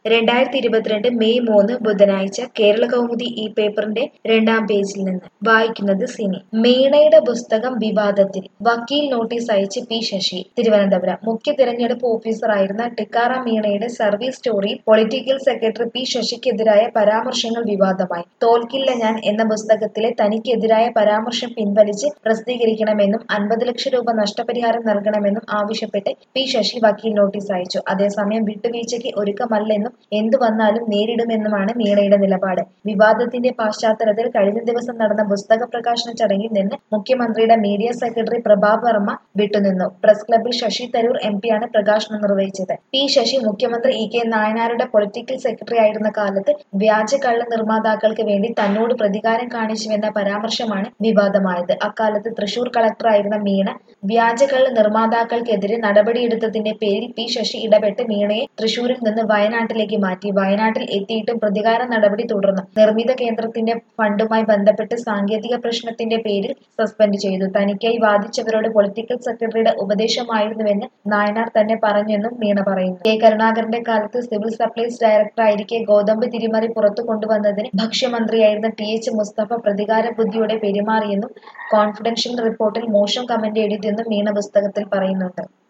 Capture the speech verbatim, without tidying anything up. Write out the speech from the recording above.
രണ്ടായിരത്തി ഇരുപത്തിരണ്ട് മെയ് മൂന്ന് ബുധനാഴ്ച കേരളകൗമുദി ഈ പേപ്പറിന്റെ രണ്ടാം പേജിൽ നിന്ന് വായിക്കുന്നത് സിനി. മീണയുടെ പുസ്തകം വിവാദത്തിൽ, വക്കീൽ നോട്ടീസ് അയച്ച് പി ശശി. തിരുവനന്തപുരം മുഖ്യ തിരഞ്ഞെടുപ്പ് ഓഫീസറായിരുന്ന ടിക്കാറാം മീണയുടെ സർവീസ് സ്റ്റോറിയിൽ പൊളിറ്റിക്കൽ സെക്രട്ടറി പി ശശിക്കെതിരായ പരാമർശങ്ങൾ വിവാദമായി. തോൽക്കില്ല ഞാൻ എന്ന പുസ്തകത്തിലെ തനിക്കെതിരായ പരാമർശം പിൻവലിച്ച് പ്രസിദ്ധീകരിക്കണമെന്നും അൻപത് ലക്ഷം രൂപ നഷ്ടപരിഹാരം നൽകണമെന്നും ആവശ്യപ്പെട്ട് പി ശശി വക്കീൽ നോട്ടീസ് അയച്ചു. അതേസമയം വിട്ടുവീഴ്ചയ്ക്ക് ഒരുക്കമല്ലെന്നും എന്തു വന്നാലും നേരിടുമെന്നുമാണ് മീണയുടെ നിലപാട്. വിവാദത്തിന്റെ പശ്ചാത്തലത്തിൽ കഴിഞ്ഞ ദിവസം നടന്ന പുസ്തക പ്രകാശന ചടങ്ങിൽ നിന്ന് മുഖ്യമന്ത്രിയുടെ മീഡിയ സെക്രട്ടറി പ്രഭാത് വർമ്മ വിട്ടുനിന്നു. പ്രസ് ക്ലബ്ബിൽ ശശി തരൂർ എം പിയാണ് പ്രകാശനം നിർവഹിച്ചത്. പി ശശി മുഖ്യമന്ത്രി ഇ കെ നായനാരുടെ പൊളിറ്റിക്കൽ സെക്രട്ടറി ആയിരുന്ന കാലത്ത് വ്യാജ കള്ള നിർമ്മാതാക്കൾക്ക് വേണ്ടി തന്നോട് പ്രതികാരം കാണിച്ചുവെന്ന പരാമർശമാണ് വിവാദമായത്. അക്കാലത്ത് തൃശൂർ കളക്ടറായിരുന്ന മീണ വ്യാജ കള്ള നിർമ്മാതാക്കൾക്കെതിരെ നടപടിയെടുത്തതിന്റെ പേരിൽ പി ശശി ഇടപെട്ട് മീണയെ തൃശൂരിൽ നിന്ന് വയനാട്ടിലേക്ക് മാറ്റി. വയനാട്ടിൽ എത്തിയിട്ടും പ്രതികാര നടപടി തുടർന്നു. നിർമ്മിത കേന്ദ്രത്തിന്റെ ഫണ്ടുമായി ബന്ധപ്പെട്ട് സാങ്കേതിക പ്രശ്നത്തിന്റെ പേരിൽ സസ്പെൻഡ് ചെയ്തു. തനിക്കായി വാദിച്ചവരോട് പൊളിറ്റിക്കൽ സെക്രട്ടറിയുടെ ഉപദേശമായിരുന്നുവെന്ന് നായനാർ തന്നെ പറഞ്ഞെന്നും മീണ പറയുന്നു. കെ കരുണാകരന്റെ കാലത്ത് സിവിൽ സപ്ലൈസ് ഡയറക്ടറായിരിക്കെ ഗോതമ്പ് തിരിമറി പുറത്തു കൊണ്ടുവന്നതിന് ഭക്ഷ്യമന്ത്രിയായിരുന്ന ടി എച്ച് മുസ്തഫ പ്രതികാര ബുദ്ധിയോടെ പെരുമാറിയെന്നും കോൺഫിഡൻഷ്യൽ റിപ്പോർട്ടിൽ മോശം കമന്റ് എഴുതിയെന്നും മീണ പുസ്തകത്തിൽ പറയുന്നുണ്ട്.